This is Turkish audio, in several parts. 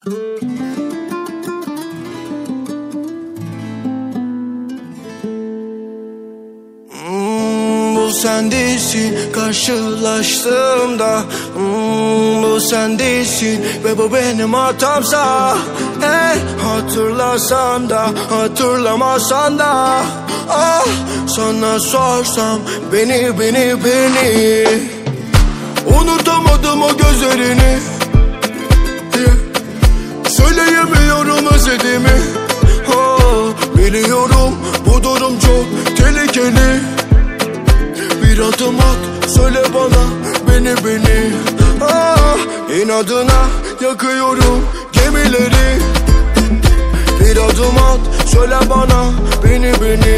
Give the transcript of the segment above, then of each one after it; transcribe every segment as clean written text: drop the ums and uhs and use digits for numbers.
Bu sen değilsin karşılaştığımda, bu sen değilsin ve bu benim hatamsa. Hatırlasan da hatırlamasan da, ah, sana sorsam beni unutamadım o gözlerini. Söyleyemiyorum özlediğimi. Biliyorum bu durum çok tehlikeli. Bir adım at, söyle bana beni. İnadına yakıyorum gemileri. Bir adım at, söyle bana beni.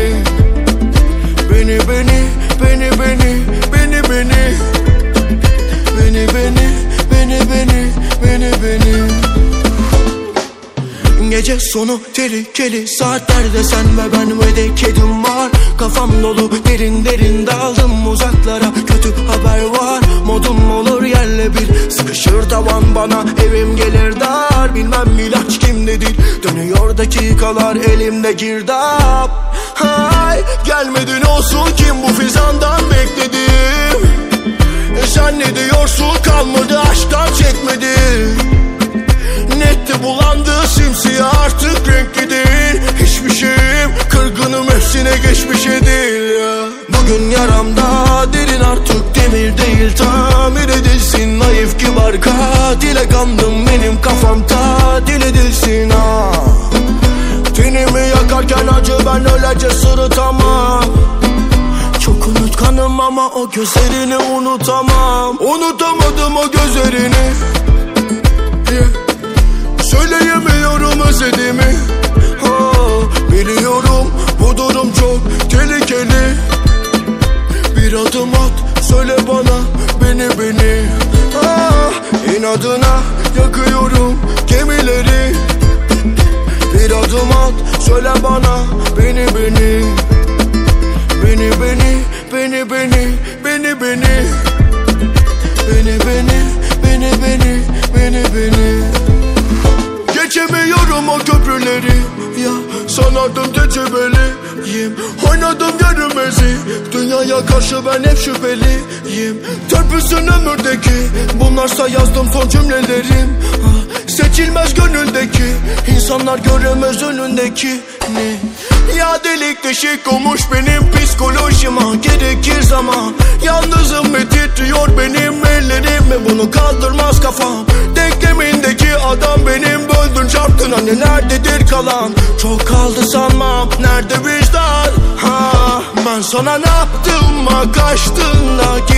Gece sonu tehlikeli saatlerde sen ve ben ve de kedim var. Kafam dolu derin daldım uzaklara, kötü haber var. Modum olur yerle bir, sıkışır tavan bana, evim gelir dar. Bilmem ilaç kimdedir, dönüyor dakikalar elimde girdap. Gelmedin olsun kim bu fizandan bekledim. Sen ne diyorsun, kalmadı aşktan çekmedim. Netti bulandı simsiyah artık renkli değil. Hiçbir şeyim kırgınım, hepsine geçmiş değil ya. Bugün yaramda derin artık demir değil, tamir edilsin. Naif kibar katile kandım, benim kafam tatil edilsin. Tenimi yakarken acı ben öylece sırıtamam. Çok unutkanım ama o gözlerini unutamam. Unutamadım o gözlerini. Söyleyemiyorum özlediğimi. Biliyorum bu durum çok tehlikeli. Bir adım at, söyle bana beni. İnadına yakıyorum gemileri. Bir adım at, söyle bana beni. Geçemiyorum o köprüleri ya, sanardım tecrübeliyim. Oynadım görünmezi, dünyaya karşı ben hep şüpheliyim. Törpüsün ömürdeki, bunlarsa yazdım son cümlelerim. Seçilmez gönüldeki, insanlar göremez önündeki ne? Ya delik deşik olmuş benim psikolojime, gerekir zaman. Yalnızım ve titriyor benim ellerim ve bunu kaldırmaz kafam. Denklemindeki adam benim, böldün çarptın, hani nerededir kalan? Çok kaldı sanmam, nerede vicdan? Ben sana ne yaptım kaçtığında?